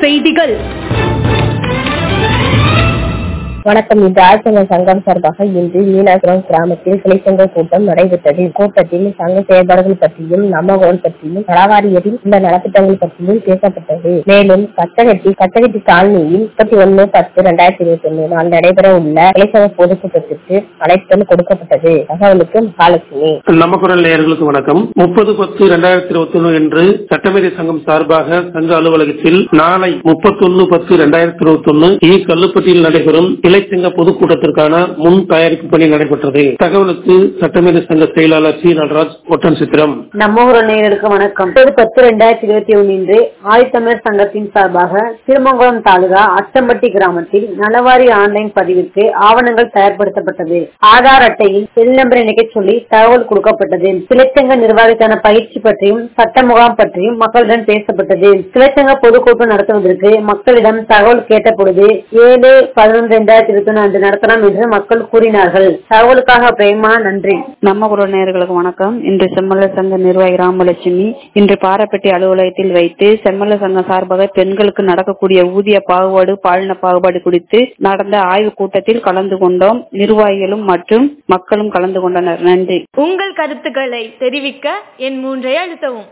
செய்திகள். வணக்கம். இந்த ஆழ்சங்க சங்கம் சார்பாக இன்று மீனாபுரம் கிராமத்தில் கிளைச்சங்க கூட்டம் நடைபெற்றது. கூட்டத்தில் சங்க செயல்பாடுகள் பற்றியும் நம்மகோல் பற்றியும் நலவாரியத்தில் உள்ள நலத்திட்டங்கள் பற்றியும் பேசப்பட்டது. மேலும் கச்சகட்டி காலனியில் 31/10/2021 நாள் நடைபெற உள்ள கிளைச்சங்க பொதுக்கூட்டத்திற்கு அழைத்தல் கொடுக்கப்பட்டது. தகவலுக்கு மகாலட்சுமி. நம்மகுரல் நேயர்களுக்கு வணக்கம். 30/10/2021 என்று சட்டமேதை சங்கம் சார்பாக சங்க அலுவலகத்தில் நாளை 31/10/2021 கல்லுப்பட்டியில் நடைபெறும் இளைச்சங்க பொதுக்கூட்டத்திற்கான முன் தயாரிப்பு பணி நடைபெற்றது. தகவலுக்கு சட்டமேதை சங்க செயலாளர் சி நடராஜ், ஒட்டன் சித்திரம். நம்ம ஊர் நேயர்களுக்கு வணக்கம். 10/10/2021 இன்று ஆதித்தமிழர் சங்கத்தின் சார்பாக திருமங்கலம் தாலுகா அச்சம்பட்டி கிராமத்தில் நலவாரி ஆன்லைன் பதிவிற்கு ஆவணங்கள் தயார்படுத்தப்பட்டது. ஆதார் அட்டையில் செல் நம்பர் இணைக்க சொல்லி தகவல் கொடுக்கப்பட்டது. கிளைச்சங்க நிர்வாகத்தான பயிற்சி பற்றியும் சட்ட முகாம் பற்றியும் மக்களுடன் பேசப்பட்டது. கிளைச்சங்க பொதுக்கூட்டம் நடத்துவதற்கு மக்களிடம் தகவல் கேட்டபொழுது 7/11/2021 அன்று நடத்தலாம் என்று மக்கள் கூறினார்கள். தகவலுக்காக பிரேமா, நன்றி. நம்ம குரல் நேயர்களுக்கு வணக்கம். இன்று செம்மல்ல சங்க நிர்வாகி ராமலட்சுமி இன்று பாரப்பட்டி அலுவலகத்தில் வைத்து செம்மல்ல சங்கம் சார்பாக பெண்களுக்கு நடக்கக்கூடிய ஊதிய பாகுபாடு, பாலின பாகுபாடு குறித்து நடந்த ஆய்வு கூட்டத்தில் கலந்து கொண்டோம். நிர்வாகிகளும் மற்றும் மக்களும் கலந்து கொண்டனர். நன்றி. உங்கள் கருத்துக்களை தெரிவிக்க என் 3 அழுத்தவும்.